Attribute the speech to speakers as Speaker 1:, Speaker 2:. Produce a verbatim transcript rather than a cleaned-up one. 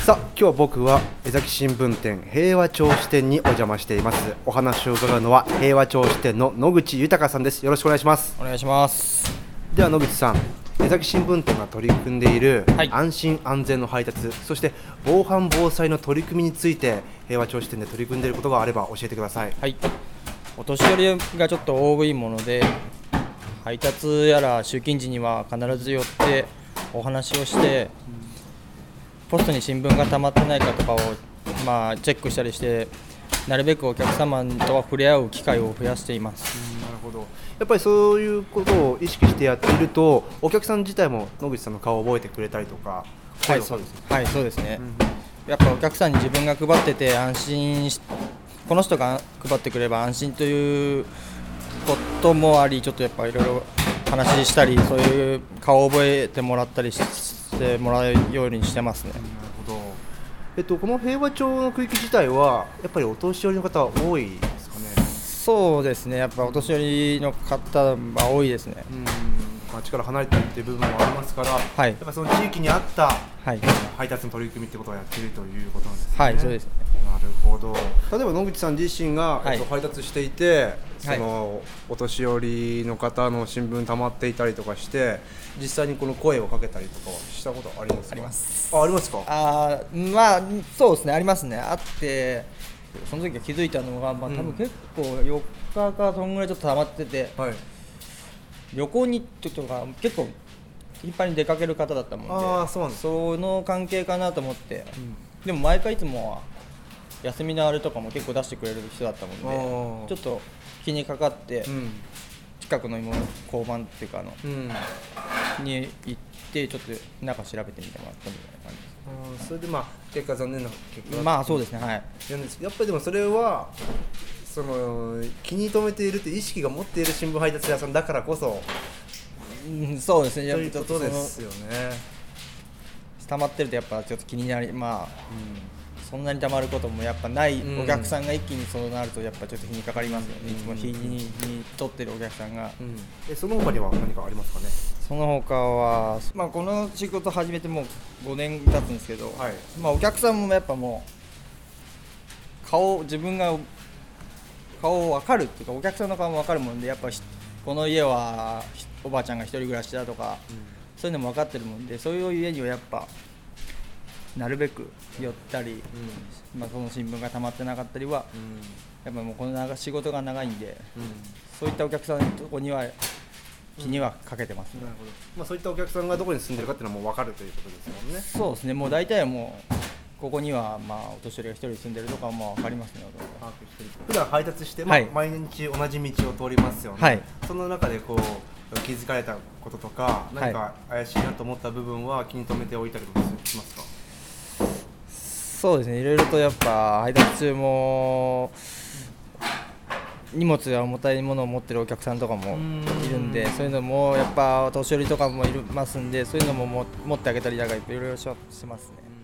Speaker 1: さあ、今日僕は江崎新聞店平和町支店にお邪魔しています。お話を伺うのは平和町支店の野口豊さんです。よろしくお願いします。
Speaker 2: お願いします。
Speaker 1: では野口さん、江崎新聞店が取り組んでいる安心安全の配達、はい、そして防犯防災の取り組みについて平和町支店で取り組んでいることがあれば教えてください。
Speaker 2: はい、お年寄りがちょっと多いもので、配達やら出勤時には必ず寄ってお話をして、ポストに新聞が溜まってないかとかを、まあ、チェックしたりして、なるべくお客様とは触れ合う機会を増やしています。
Speaker 1: うん、なるほど。やっぱりそういうことを意識してやっていると、お客さん自体も野口さんの顔を覚えてくれたりとか。
Speaker 2: はい、そうです。はい、そうですね。うん、やっぱお客さんに自分が配ってて安心し、この人が配ってくれば安心ということもあり、ちょっとやっぱいろいろ話したり、そういう顔を覚えてもらったりしてもらうようにしてますね。
Speaker 1: なるほど。えっと、この平和町の区域自体はやっぱりお年寄りの方は多いですかね。
Speaker 2: そうですね、やっぱお年寄りの方は多いですね。
Speaker 1: うん、町から離れてるっていう部分もありますから、はい、やっぱその地域に合った、はい、配達の取り組みってことをやっているということなんですね。
Speaker 2: はい、そうですね。
Speaker 1: なるほど。例えば野口さん自身が、はい、えっと、配達していて、その、はい、お年寄りの方の新聞溜まっていたりとかして、実際にこの声をかけたりとかはしたことありますか？
Speaker 2: あります。
Speaker 1: あ、ありますか？
Speaker 2: あ、まあそうですね、ありますね。あって、その時は気づいたのが、まあ、多分結構よっかかそんぐらいちょっと溜まってて、はい、旅行に行くとか結構頻繁に出かける方だったもんで、
Speaker 1: あ、そうなんです。
Speaker 2: その関係かなと思って、うん、でも毎回いつもは休みのあれとかも結構出してくれる人だったもんで、ちょっと気にかかって、うん、近くの交番っていうかあの、うん、に行ってちょっと中調べてみてもらったみたいな感じです。
Speaker 1: あ、それでまあ結果残念な結果、
Speaker 2: まあそうですね、はい。
Speaker 1: やっぱりでもそれはその気に留めているという意識が持っている新聞配達屋さんだからこそ、
Speaker 2: うん、そうですね。
Speaker 1: ということですよね。
Speaker 2: 溜まってるとやっぱちょっと気になり、まあ、うん、そんなに溜まることもやっぱない、うん、お客さんが一気にそうなるとやっぱちょっと日にかかりますよね。うん、いつも日に取ってるお客さんが、うん、
Speaker 1: えその他には何かありますかね？
Speaker 2: その他は、まあ、この仕事始めてもうごねん経つんですけど、はい、まあ、お客さんもやっぱもう顔、自分が顔分かるっていうか、お客さんの顔も分かるもんで、やっぱこの家はおばあちゃんが一人暮らしだとか、うん、そういうのも分かってるもんで、そういう家にはやっぱなるべく寄ったり、うん、まあ、その新聞が溜まってなかったりは、うん、やっぱもうこの仕事が長いんで、うん、そういったお客さんのとこには気にはかけてますね。
Speaker 1: なるほど。まあ、そういったお客さんがどこに住んでるかっていうのはもう分かるということですもんね。
Speaker 2: そうですね、もう大体はもうここにはまあお年寄りが一人住んでるとかも分かりますね。
Speaker 1: 普段配達して、まあ、はい、毎日同じ道を通りますよね。はい、その中でこう気づかれたこととか、何か怪しいなと思った部分は気に留めておいたりとかしますか？
Speaker 2: そうですね、いろいろとやっぱ配達中も荷物や重たいものを持ってるお客さんとかもいるんで、そういうのもやっぱお年寄りとかもいますんで、そういうのも持ってあげたりだからいろいろしますね。